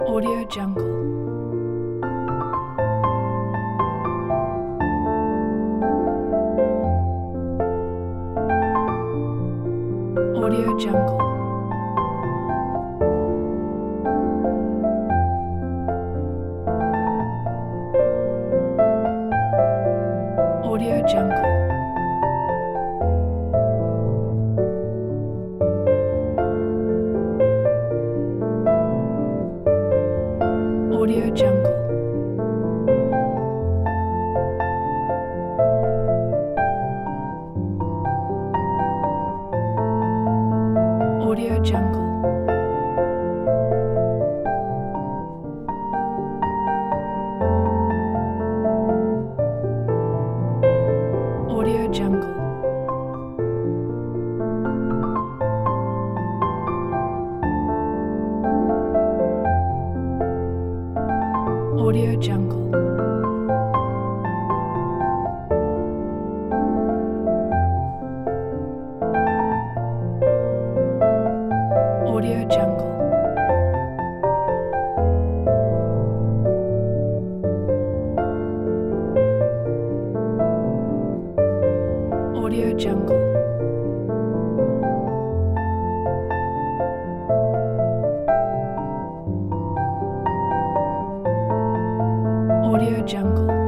Audio Jungle. Audio Jungle. Audio Jungle. Audio Jungle. Audio Jungle. Audio Jungle. Audio Jungle. Audio Jungle. Audio Jungle. Audio Jungle.